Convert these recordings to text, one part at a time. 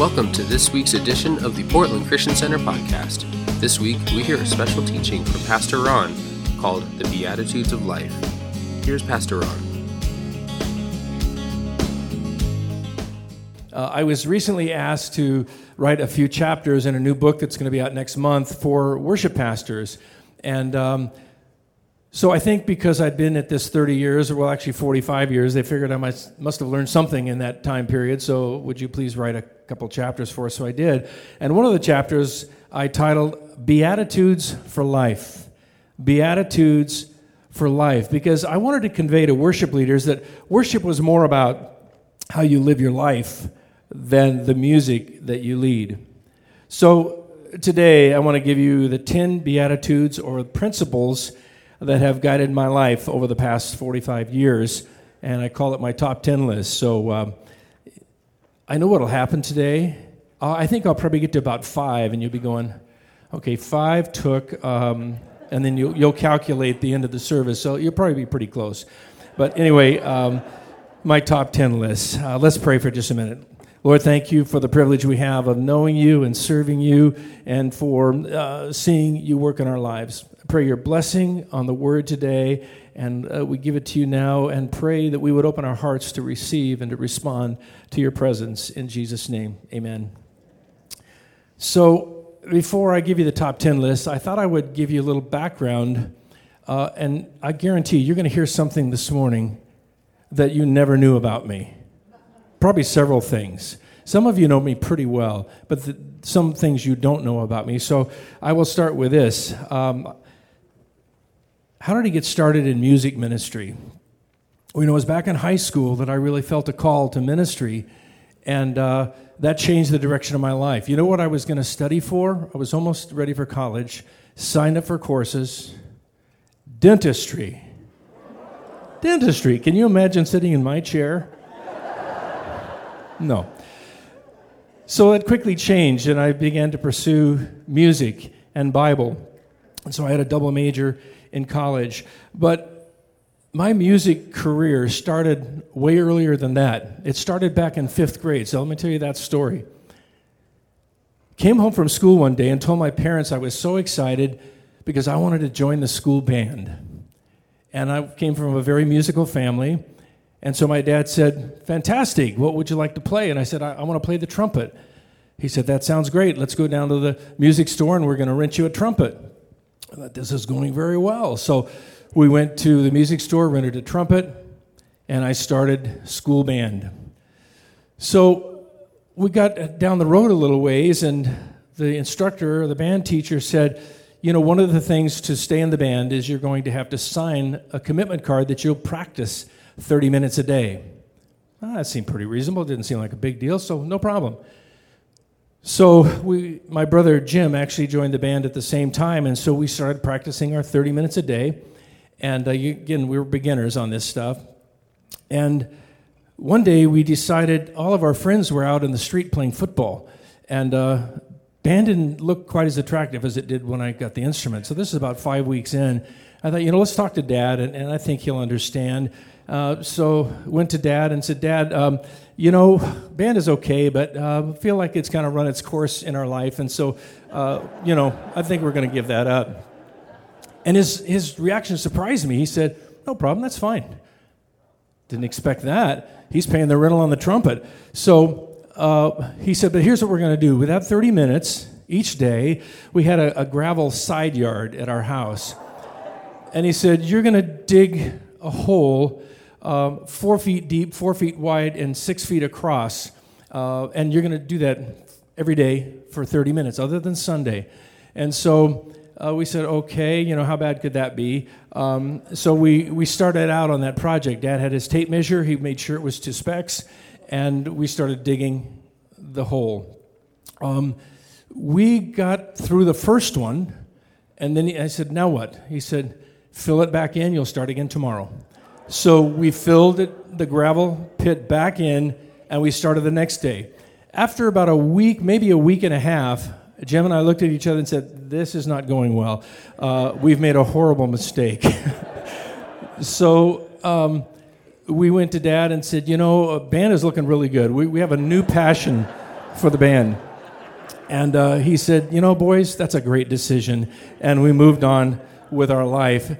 Welcome to this week's edition of the Portland Christian Center podcast. This week, we hear a special teaching from Pastor Ron called The Beatitudes of Life. Here's Pastor Ron. I was recently asked to write a few chapters in a new book that's going to be out next month for worship pastors. And so I think because I'd been at this 30 years, or well, actually 45 years, they figured I must have learned something in that time period. So would you please write a couple chapters for us? So I did. And one of the chapters I titled Beatitudes for Life. Beatitudes for Life. Because I wanted to convey to worship leaders that worship was more about how you live your life than the music that you lead. So today I want to give you the 10 Beatitudes or principles that have guided my life over the past 45 years, and I call it my top 10 list. So I know what will happen today. I think I'll probably get to about 5, and you'll be going, okay, 5 took, and then you'll calculate the end of the service, so you'll probably be pretty close. But anyway, my top 10 list. Let's pray for just a minute. Lord, thank you for the privilege we have of knowing you and serving you and for seeing you work in our lives. I pray your blessing on the word today, and we give it to you now and pray that we would open our hearts to receive and to respond to your presence. In Jesus' name, amen. So before I give you the top 10 list, I thought I would give you a little background, and I guarantee you're going to hear something this morning that you never knew about me. Probably several things. Some of you know me pretty well, but some things you don't know about me. So I will start with this. How did I get started in music ministry? Well, it was back in high school that I really felt a call to ministry, and that changed the direction of my life. You know what I was going to study for? I was almost ready for college, signed up for courses, dentistry. Dentistry. Can you imagine sitting in my chair? No. So it quickly changed, and I began to pursue music and Bible. And so I had a double major in college. But my music career started way earlier than that. It started back in 5th grade, so let me tell you that story. Came home from school one day and told my parents I was so excited because I wanted to join the school band. And I came from a very musical family. And so my dad said, fantastic, what would you like to play? And I said, I want to play the trumpet. He said, that sounds great. Let's go down to the music store and we're going to rent you a trumpet. I thought, this is going very well. So we went to the music store, rented a trumpet, and I started school band. So we got down the road a little ways, and the instructor, the band teacher said, you know, one of the things to stay in the band is you're going to have to sign a commitment card that you'll practice 30 minutes a day. That seemed pretty reasonable. It didn't seem like a big deal, so no problem. So my brother Jim actually joined the band at the same time, and so we started practicing our 30 minutes a day. And again, we were beginners on this stuff. And one day we decided all of our friends were out in the street playing football, and band didn't look quite as attractive as it did when I got the instrument. So this is about 5 weeks in. I thought, let's talk to Dad, and I think he'll understand. So went to Dad and said, Dad, band is okay, but I feel like it's kind of run its course in our life, and so, I think we're going to give that up. And his reaction surprised me. He said, no problem, that's fine. Didn't expect that. He's paying the rental on the trumpet. So he said, but here's what we're going to do. We have 30 minutes each day. We had a gravel side yard at our house. And he said, you're going to dig a hole 4 feet deep, 4 feet wide, and 6 feet across. And you're going to do that every day for 30 minutes, other than Sunday. And so we said, okay, how bad could that be? So we started out on that project. Dad had his tape measure. He made sure it was to specs. And we started digging the hole. We got through the first one. And then I said, now what? He said, fill it back in. You'll start again tomorrow. So we filled the gravel pit back in, and we started the next day. After about a week, maybe a week and a half, Jim and I looked at each other and said, this is not going well. We've made a horrible mistake. So we went to Dad and said, band is looking really good. We have a new passion for the band. And he said, boys, that's a great decision. And we moved on with our life.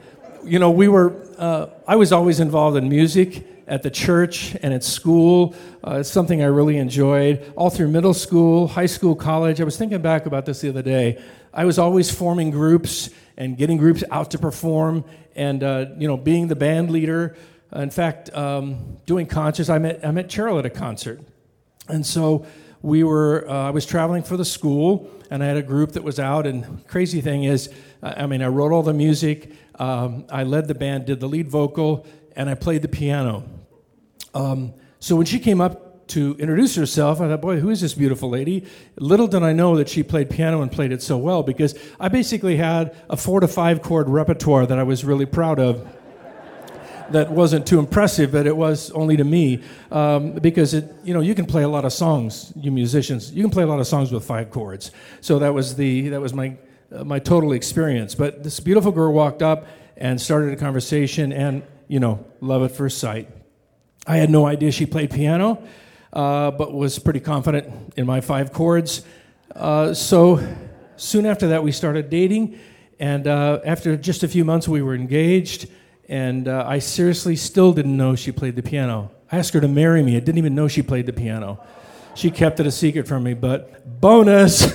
I was always involved in music at the church and at school. It's something I really enjoyed. All through middle school, high school, college. I was thinking back about this the other day. I was always forming groups and getting groups out to perform and, being the band leader. In fact, doing concerts. I met Cheryl at a concert. And so I was traveling for the school, and I had a group that was out, and crazy thing is, I wrote all the music, I led the band, did the lead vocal, and I played the piano. So when she came up to introduce herself, I thought, boy, who is this beautiful lady? Little did I know that she played piano and played it so well, because I basically had a 4 to 5 chord repertoire that I was really proud of. That wasn't too impressive, but it was only to me, because you can play a lot of songs, you musicians. You can play a lot of songs with 5 chords. So that was my total experience. But this beautiful girl walked up and started a conversation, and love at first sight. I had no idea she played piano, but was pretty confident in my 5 chords. So soon after that, we started dating, and after just a few months, we were engaged. And I seriously still didn't know she played the piano. I asked her to marry me. I didn't even know she played the piano. She kept it a secret from me, but bonus!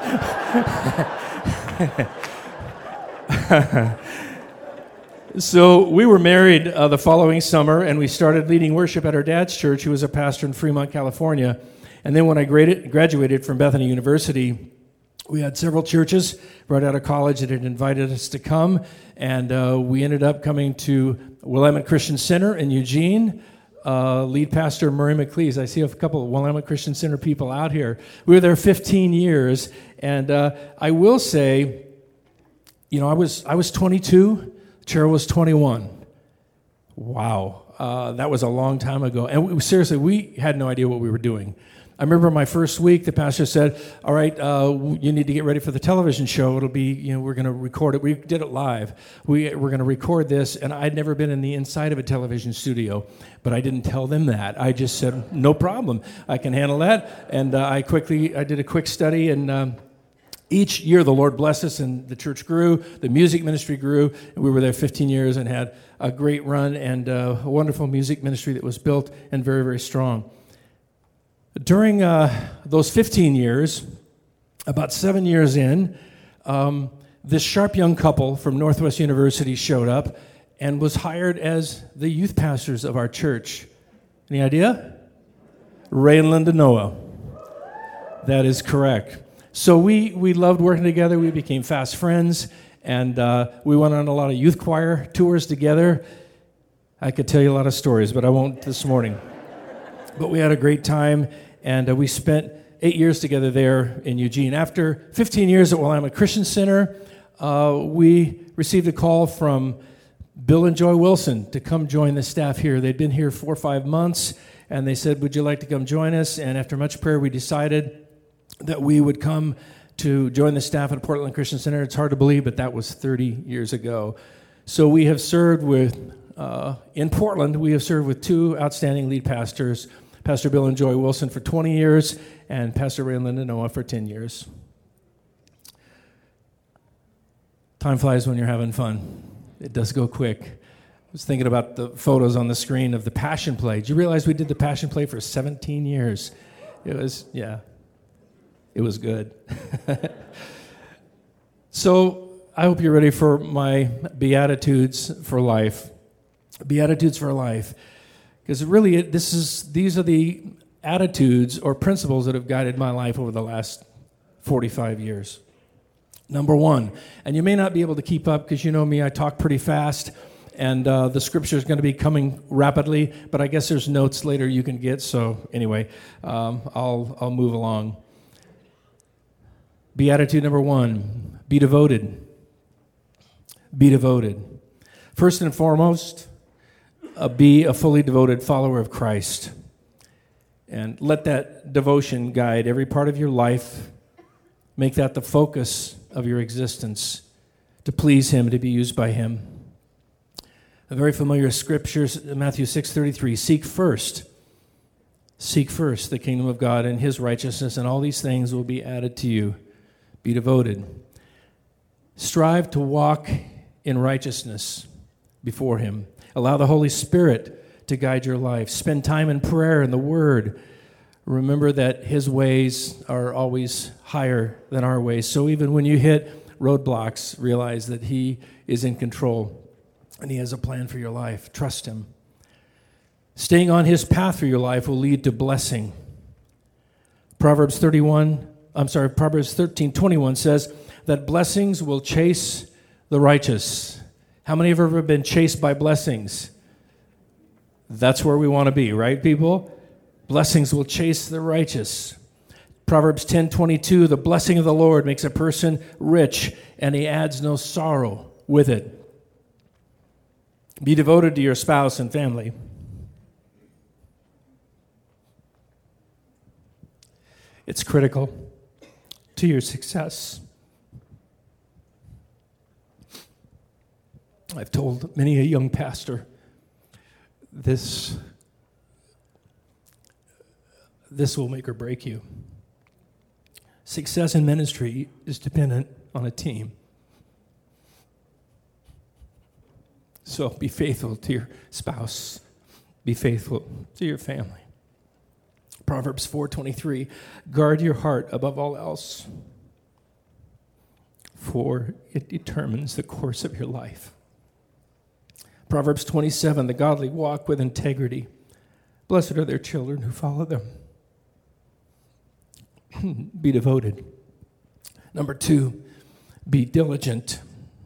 So we were married the following summer, and we started leading worship at our dad's church, who was a pastor in Fremont, California. And then when I graduated from Bethany University, we had several churches right out of college that had invited us to come, and we ended up coming to Willamette Christian Center in Eugene. Lead pastor Murray McLeese. I see a couple of Willamette Christian Center people out here. We were there 15 years, and I will say, I was 22, Cheryl was 21. Wow, that was a long time ago, and seriously, we had no idea what we were doing. I remember my first week, the pastor said, all right, you need to get ready for the television show. It'll be, we're going to record it. We did it live. We're going to record this, and I'd never been in the inside of a television studio, but I didn't tell them that. I just said, no problem. I can handle that, and I did a quick study, and each year the Lord blessed us, and the church grew, the music ministry grew, and we were there 15 years and had a great run and a wonderful music ministry that was built and very, very strong. During those 15 years, about 7 years in, this sharp young couple from Northwest University showed up and was hired as the youth pastors of our church. Any idea? Ray and Linda Noah. That is correct. So we loved working together. We became fast friends, and we went on a lot of youth choir tours together. I could tell you a lot of stories, but I won't this morning. But we had a great time, and we spent 8 years together there in Eugene. After 15 years at Willamette Christian Center, we received a call from Bill and Joy Wilson to come join the staff here. They'd been here 4 or 5 months, and they said, would you like to come join us? And after much prayer, we decided that we would come to join the staff at Portland Christian Center. It's hard to believe, but that was 30 years ago. So we have served in Portland, we have served with 2 outstanding lead pastors, Pastor Bill and Joy Wilson for 20 years, and Pastor Ray and Linda Noah for 10 years. Time flies when you're having fun. It does go quick. I was thinking about the photos on the screen of the Passion Play. Did you realize we did the Passion Play for 17 years? It was good. So I hope you're ready for my Beatitudes for life. Beatitudes for life. Because really, these are the attitudes or principles that have guided my life over the last 45 years. Number 1, and you may not be able to keep up because you know me, I talk pretty fast, and the scripture is going to be coming rapidly, but I guess there's notes later you can get, so anyway, I'll move along. Beatitude number 1, be devoted. Be devoted. First and foremost, be a fully devoted follower of Christ. And let that devotion guide every part of your life. Make that the focus of your existence, to please Him, to be used by Him. A very familiar scripture, Matthew 6:33, seek first Seek first the kingdom of God and his righteousness, and all these things will be added to you. Be devoted. Strive to walk in righteousness before him. Allow the Holy Spirit to guide your life. Spend time in prayer and the Word. Remember that his ways are always higher than our ways. So even when you hit roadblocks, realize that he is in control and he has a plan for your life. Trust him. Staying on his path for your life will lead to blessing. Proverbs 13:21 says that blessings will chase the righteous. How many have ever been chased by blessings? That's where we want to be, right, people? Blessings will chase the righteous. Proverbs 10:22, the blessing of the Lord makes a person rich, and he adds no sorrow with it. Be devoted to your spouse and family. It's critical to your success. I've told many a young pastor this will make or break you. Success in ministry is dependent on a team. So be faithful to your spouse. Be faithful to your family. Proverbs 4:23, guard your heart above all else, for it determines the course of your life. Proverbs 27, the godly walk with integrity. Blessed are their children who follow them. Be devoted. Number 2, be diligent.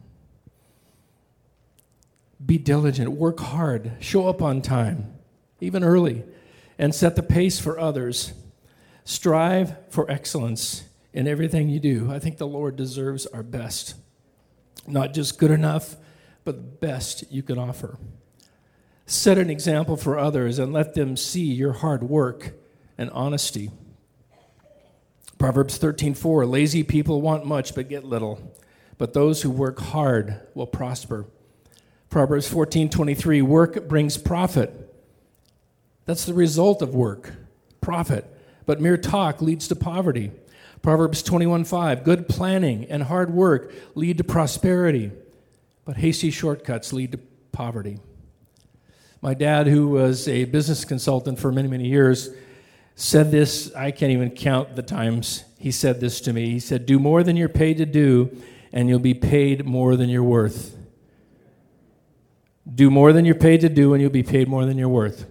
Be diligent. Work hard. Show up on time, even early, and set the pace for others. Strive for excellence in everything you do. I think the Lord deserves our best. Not just good enough, but the best you can offer. Set an example for others and let them see your hard work and honesty. Proverbs 13:4, lazy people want much but get little, but those who work hard will prosper. Proverbs 14:23, work brings profit. That's the result of work, profit. But mere talk leads to poverty. Proverbs 21:5, good planning and hard work lead to prosperity, but hasty shortcuts lead to poverty. My dad, who was a business consultant for many, many years, said this. I can't even count the times he said this to me. He said, do more than you're paid to do, and you'll be paid more than you're worth. Do more than you're paid to do, and you'll be paid more than you're worth.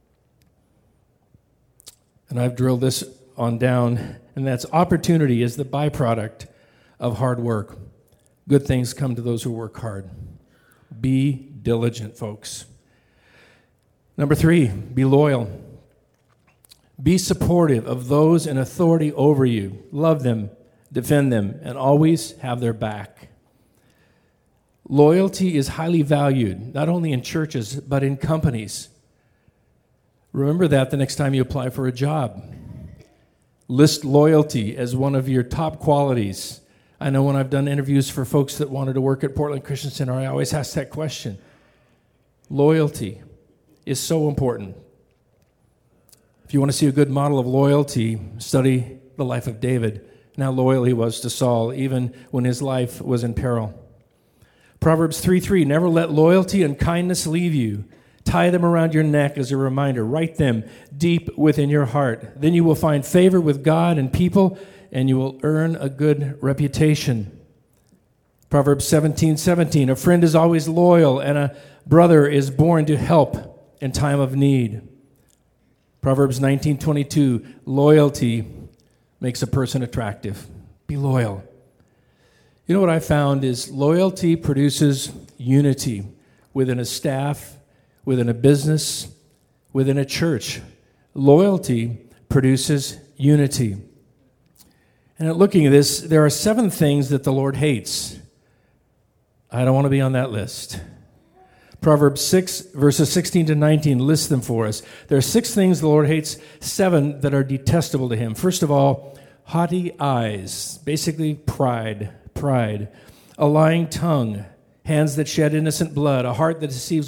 And I've drilled this on down, and that's opportunity is the byproduct of hard work. Good things come to those who work hard. Be diligent, folks. Number 3, be loyal. Be supportive of those in authority over you. Love them, defend them, and always have their back. Loyalty is highly valued, not only in churches, but in companies. Remember that the next time you apply for a job. List loyalty as one of your top qualities. I know when I've done interviews for folks that wanted to work at Portland Christian Center, I always ask that question. Loyalty is so important. If you want to see a good model of loyalty, study the life of David and how loyal he was to Saul, even when his life was in peril. Proverbs 3:3, never let loyalty and kindness leave you. Tie them around your neck as a reminder. Write them deep within your heart. Then you will find favor with God and people, and you will earn a good reputation. Proverbs 17:17, a friend is always loyal, and a brother is born to help in time of need. Proverbs 19:22, loyalty makes a person attractive. Be loyal. You know what I found is loyalty produces unity within a staff, within a business, within a church. Loyalty produces unity. And at looking at this, there are 7 things that the Lord hates. I don't want to be on that list. Proverbs 6, verses 16 to 19, lists them for us. There are 6 things the Lord hates, 7 that are detestable to him. First of all, haughty eyes, basically pride. A lying tongue, hands that shed innocent blood, a heart that deceives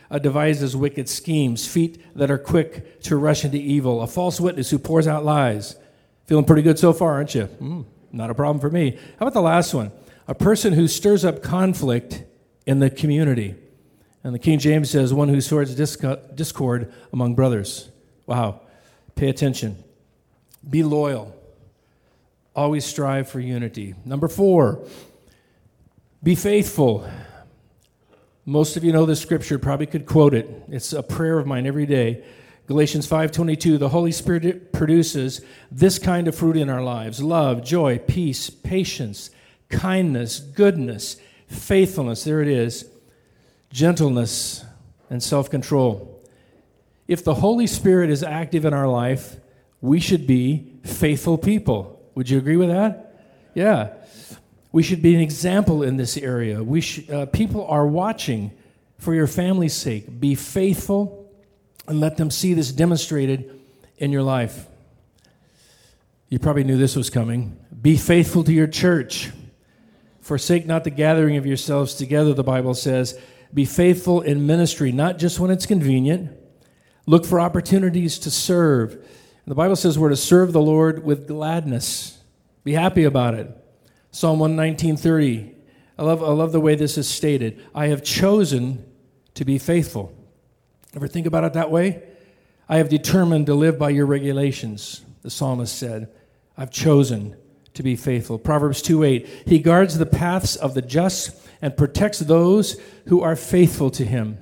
devises wicked schemes, feet that are quick to rush into evil, a false witness who pours out lies. Feeling pretty good so far, aren't you? Not a problem for me. How about the last one? A person who stirs up conflict in the community. And the King James says, one who sows discord among brothers. Wow. Pay attention. Be loyal. Always strive for unity. Number 4, be faithful. Most of you know this scripture, probably could quote it. It's a prayer of mine every day. Galatians 5:22, the Holy Spirit produces this kind of fruit in our lives: love, joy, peace, patience, kindness, goodness, faithfulness, there it is, gentleness, and self-control. If the Holy Spirit is active in our life, we should be faithful people. Would you agree with that? Yeah. We should be an example in this area. People are watching for your family's sake. Be faithful and let them see this demonstrated in your life. You probably knew this was coming. Be faithful to your church. Forsake not the gathering of yourselves together, the Bible says. Be faithful in ministry, not just when it's convenient. Look for opportunities to serve. And the Bible says we're to serve the Lord with gladness. Be happy about it. Psalm 119:30. I love the way this is stated. I have chosen to be faithful. Ever think about it that way? I have determined to live by your regulations, the psalmist said. I've chosen to be faithful. Proverbs 2:8. He guards the paths of the just and protects those who are faithful to him.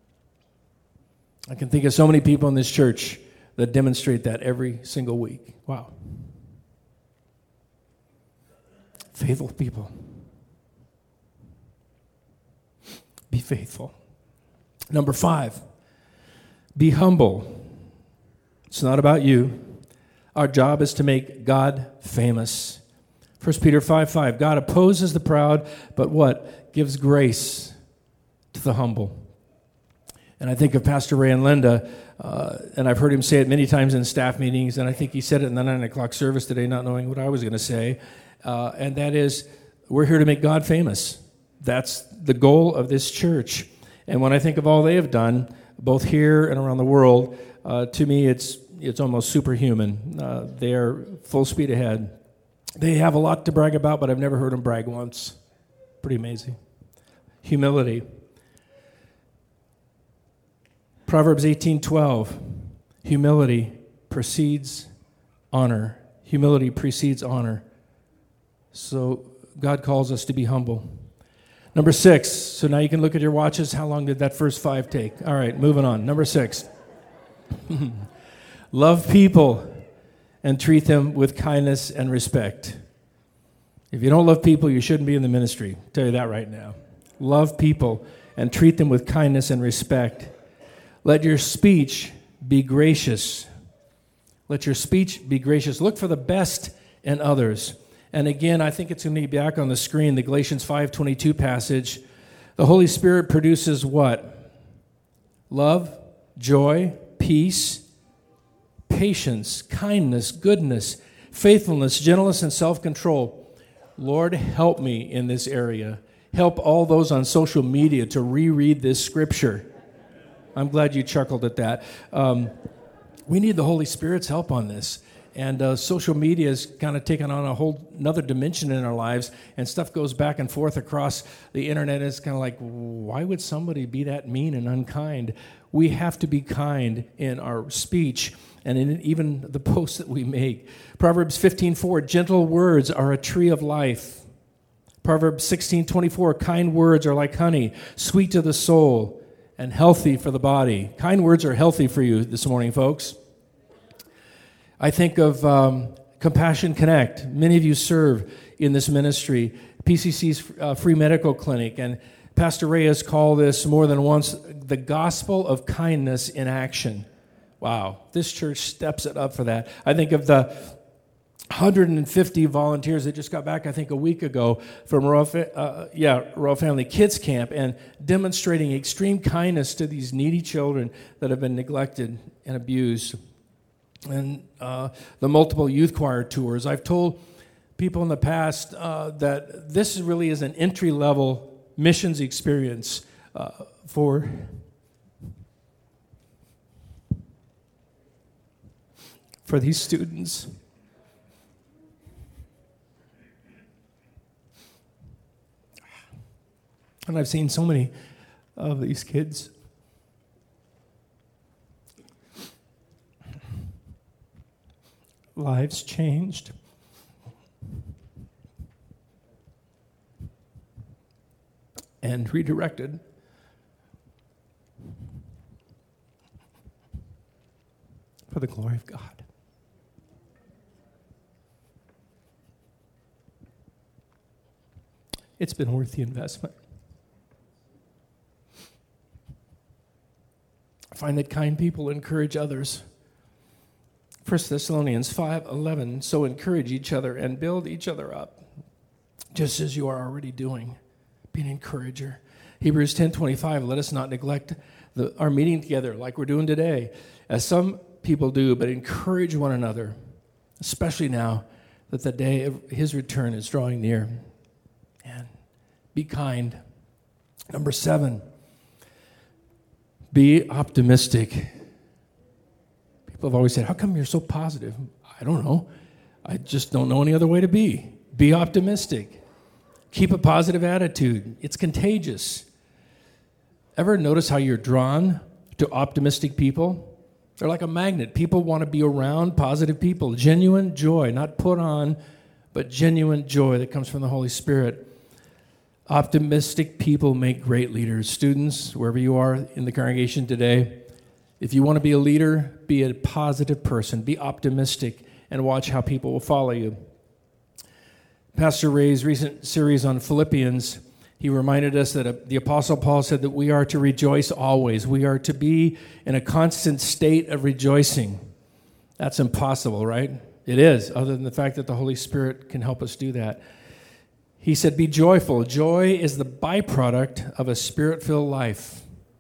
I can think of so many people in this church that demonstrate that every single week. Wow. Faithful people. Be faithful. Number 5, be humble. It's not about you. Our job is to make God famous. 1 Peter 5:5, God opposes the proud, but what? Gives grace to the humble. And I think of Pastor Ray and Linda, and I've heard him say it many times in staff meetings, and I think he said it in the 9 o'clock service today, not knowing what I was going to say, and that is, we're here to make God famous. That's the goal of this church. And when I think of all they have done, both here and around the world, to me it's almost superhuman. They are full speed ahead. They have a lot to brag about, but I've never heard them brag once. Pretty amazing. Humility. Proverbs 18:12. Humility precedes honor. Humility precedes honor. So God calls us to be humble. Number 6. So now you can look at your watches. How long did that first 5 take? All right, moving on. Number 6. Love people and treat them with kindness and respect. If you don't love people, you shouldn't be in the ministry. I'll tell you that right now. Love people and treat them with kindness and respect. Let your speech be gracious. Let your speech be gracious. Look for the best in others. And again, I think it's going to be back on the screen, the Galatians 5:22 passage. The Holy Spirit produces what? Love, joy, peace, patience, kindness, goodness, faithfulness, gentleness, and self-control. Lord, help me in this area. Help all those on social media to reread this scripture. I'm glad you chuckled at that. We need the Holy Spirit's help on this. And social media has kind of taken on a whole another dimension in our lives, and stuff goes back and forth across the internet. It's kind of like, why would somebody be that mean and unkind? We have to be kind in our speech and in even the posts that we make. Proverbs 15:4, gentle words are a tree of life. Proverbs 16:24, kind words are like honey, sweet to the soul and healthy for the body. Kind words are healthy for you this morning, folks. I think of Compassion Connect. Many of you serve in this ministry, PCC's free medical clinic, and Pastor Ray has called this more than once the gospel of kindness in action. Wow, this church steps it up for that. I think of the 150 volunteers that just got back, I think, a week ago from Royal Family Kids Camp, and demonstrating extreme kindness to these needy children that have been neglected and abused. And the multiple youth choir tours. I've told people in the past that this really is an entry-level missions experience for for these students. And I've seen so many of these kids. Lives changed. And redirected. For the glory of God. It's been worth the investment. I find that kind people encourage others. 1 Thessalonians 5:11, so encourage each other and build each other up, just as you are already doing. Be an encourager. Hebrews 10:25, let us not neglect our meeting together like we're doing today, as some people do, but encourage one another, especially now that the day of his return is drawing near. And be kind. Number 7, be optimistic. People have always said, how come you're so positive? I don't know. I just don't know any other way to be. Be optimistic. Keep a positive attitude. It's contagious. Ever notice how you're drawn to optimistic people? They're like a magnet. People want to be around positive people. Genuine joy, not put on, but genuine joy that comes from the Holy Spirit. Optimistic people make great leaders. Students, wherever you are in the congregation today, if you want to be a leader, be a positive person. Be optimistic and watch how people will follow you. Pastor Ray's recent series on Philippians, he reminded us that the Apostle Paul said that we are to rejoice always. We are to be in a constant state of rejoicing. That's impossible, right? It is, other than the fact that the Holy Spirit can help us do that. He said, be joyful. Joy is the byproduct of a Spirit-filled life.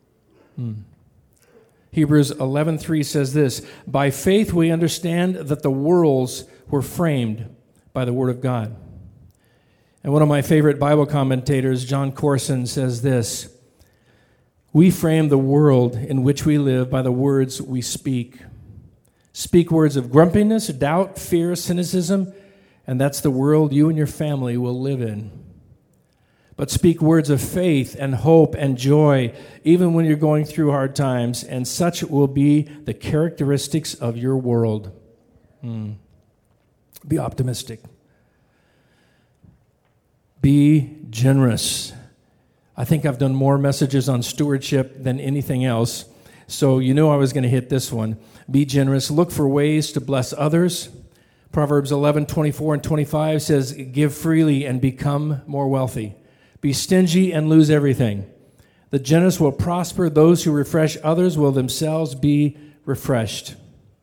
Hebrews 11:3 says this, by faith we understand that the worlds were framed by the Word of God. And one of my favorite Bible commentators, John Corson, says this, we frame the world in which we live by the words we speak. Speak words of grumpiness, doubt, fear, cynicism, and that's the world you and your family will live in. But speak words of faith and hope and joy, even when you're going through hard times, and such will be the characteristics of your world. Be optimistic. Be generous. I think I've done more messages on stewardship than anything else, so you knew I was going to hit this one. Be generous. Look for ways to bless others. Proverbs 11:24 and 25 says, give freely and become more wealthy. Be stingy and lose everything. The generous will prosper. Those who refresh others will themselves be refreshed.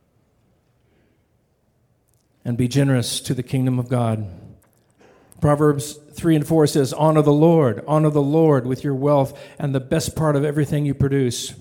And be generous to the kingdom of God. Proverbs 3 and 4 says, honor the Lord with your wealth and the best part of everything you produce.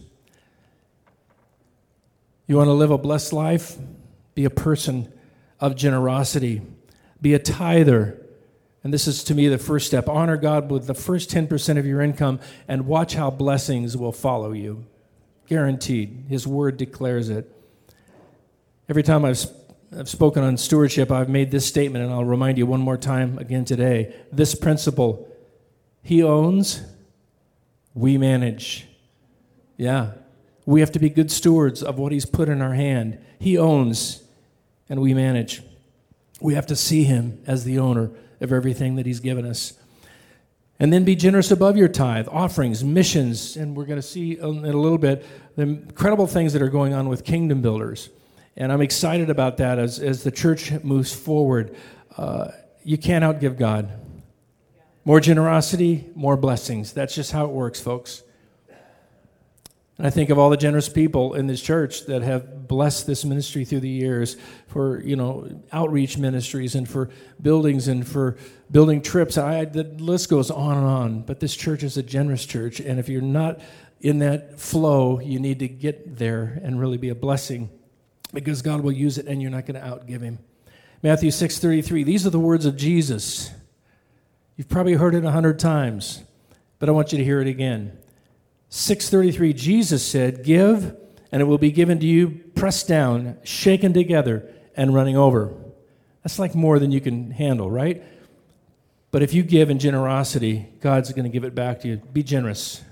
You want to live a blessed life? Be a person of generosity. Be a tither. And this is, to me, the first step. Honor God with the first 10% of your income and watch how blessings will follow you. Guaranteed. His word declares it. Every time I've spoken on stewardship, I've made this statement, and I'll remind you one more time again today. This principle, he owns, we manage. Yeah. We have to be good stewards of what he's put in our hand. He owns, and we manage. We have to see him as the owner of everything that he's given us. And then be generous above your tithe, offerings, missions, and we're going to see in a little bit the incredible things that are going on with Kingdom Builders. And I'm excited about that as the church moves forward. You can't outgive God. More generosity, more blessings. That's just how it works, folks. And I think of all the generous people in this church that have blessed this ministry through the years for, outreach ministries and for buildings and for building trips. The list goes on and on. But this church is a generous church. And if you're not in that flow, you need to get there and really be a blessing because God will use it and you're not going to outgive him. Matthew 6:33, these are the words of Jesus. You've probably heard it 100 times, but I want you to hear it again. 6:33, Jesus said, give, and it will be given to you, pressed down, shaken together, and running over. That's like more than you can handle, right? But if you give in generosity, God's going to give it back to you. Be generous.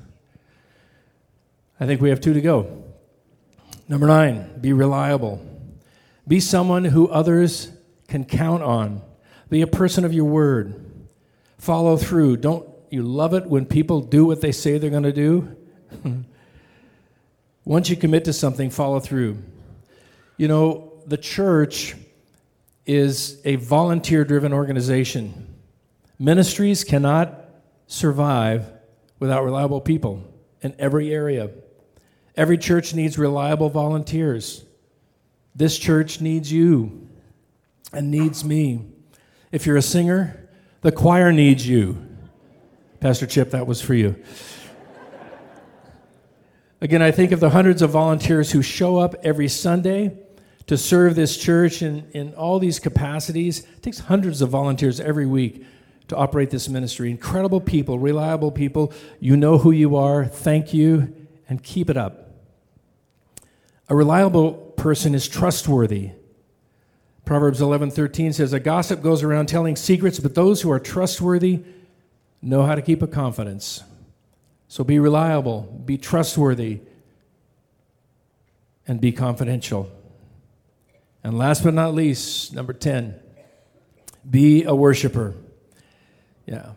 I think we have 2 to go. Number 9, be reliable. Be someone who others can count on. Be a person of your word. Follow through. Don't you love it when people do what they say they're going to do? Once you commit to something, follow through. You know, the church is a volunteer-driven organization. Ministries cannot survive without reliable people in every area. Every church needs reliable volunteers. This church needs you and needs me. If you're a singer, the choir needs you. Pastor Chip, that was for you. Again, I think of the hundreds of volunteers who show up every Sunday to serve this church in all these capacities. It takes hundreds of volunteers every week to operate this ministry. Incredible people, reliable people. You know who you are. Thank you, and keep it up. A reliable person is trustworthy. Proverbs 11:13 says, a gossip goes around telling secrets, but those who are trustworthy know how to keep a confidence. So be reliable, be trustworthy, and be confidential. And last but not least, number 10, be a worshiper. Yeah.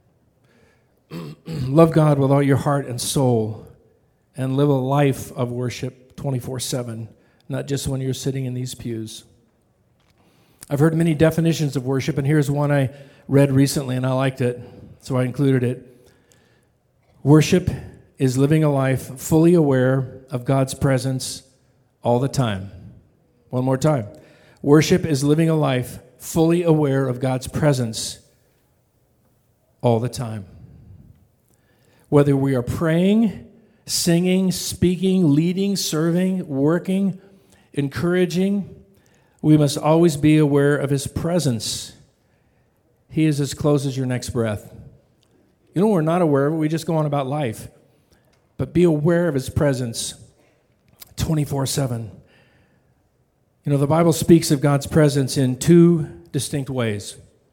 Love God with all your heart and soul, and live a life of worship 24/7, not just when you're sitting in these pews. I've heard many definitions of worship, and here's one I read recently, and I liked it, so I included it. Worship is living a life fully aware of God's presence all the time. One more time. Worship is living a life fully aware of God's presence all the time. Whether we are praying, singing, speaking, leading, serving, working, encouraging, we must always be aware of His presence. He is as close as your next breath. You know, we're not aware of it. We just go on about life. But be aware of His presence 24/7. You know, the Bible speaks of God's presence in 2 distinct ways.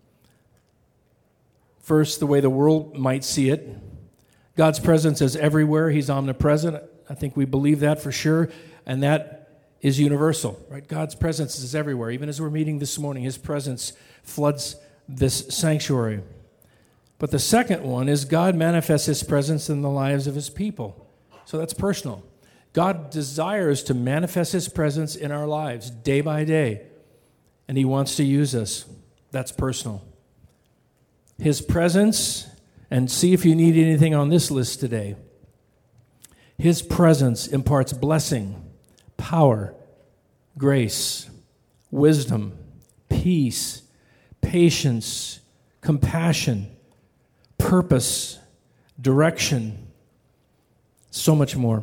First, the way the world might see it. God's presence is everywhere. He's omnipresent. I think we believe that for sure. And that is universal, right? God's presence is everywhere. Even as we're meeting this morning, His presence floods this sanctuary. But the second one is God manifests His presence in the lives of His people. So that's personal. God desires to manifest His presence in our lives day by day, and He wants to use us. That's personal. His presence, and see if you need anything on this list today. His presence imparts blessing, power, grace, wisdom, peace, patience, compassion, purpose, direction, so much more.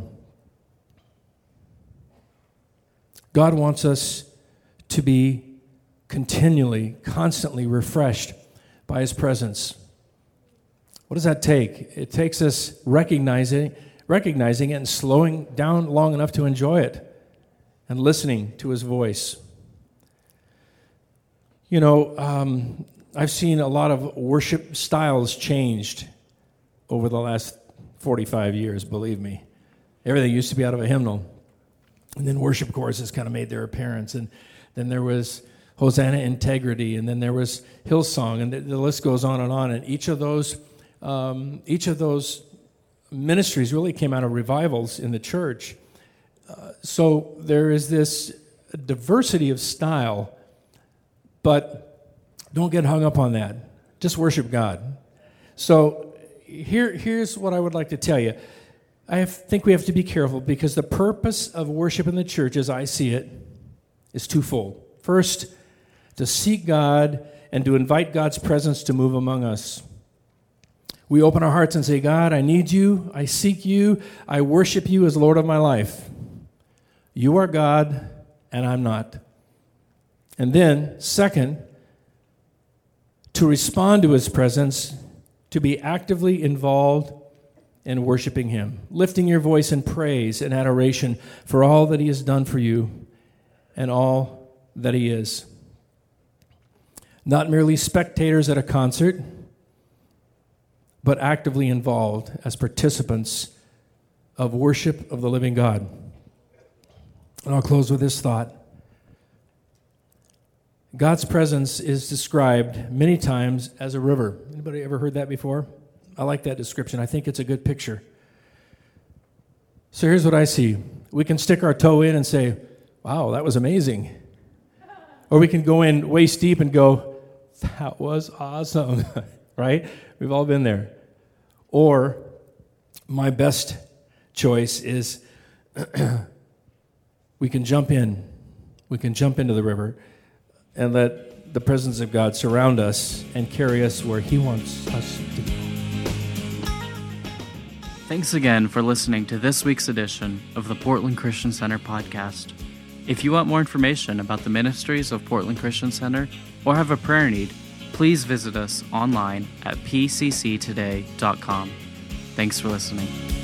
God wants us to be continually, constantly refreshed by His presence. What does that take? It takes us recognizing it and slowing down long enough to enjoy it and listening to His voice. You know, I've seen a lot of worship styles changed over the last 45 years, believe me. Everything used to be out of a hymnal. And then worship choruses kind of made their appearance. And then there was Hosanna Integrity, and then there was Hillsong, and the list goes on. And each of those ministries really came out of revivals in the church. So there is this diversity of style, but don't get hung up on that. Just worship God. So here's what I would like to tell you. I think we have to be careful because the purpose of worship in the church, as I see it, is twofold. First, to seek God and to invite God's presence to move among us. We open our hearts and say, God, I need you, I seek you, I worship you as Lord of my life. You are God, and I'm not. And then, second, to respond to His presence, to be actively involved and worshiping Him, lifting your voice in praise and adoration for all that He has done for you and all that He is. Not merely spectators at a concert, but actively involved as participants of worship of the living God. And I'll close with this thought. God's presence is described many times as a river. Anybody ever heard that before? I like that description. I think it's a good picture. So here's what I see. We can stick our toe in and say, wow, that was amazing. Or we can go in waist deep and go, that was awesome, right? We've all been there. Or my best choice is we can jump in. We can jump into the river and let the presence of God surround us and carry us where He wants us to go. Thanks again for listening to this week's edition of the Portland Christian Center podcast. If you want more information about the ministries of Portland Christian Center or have a prayer need, please visit us online at pcctoday.com. Thanks for listening.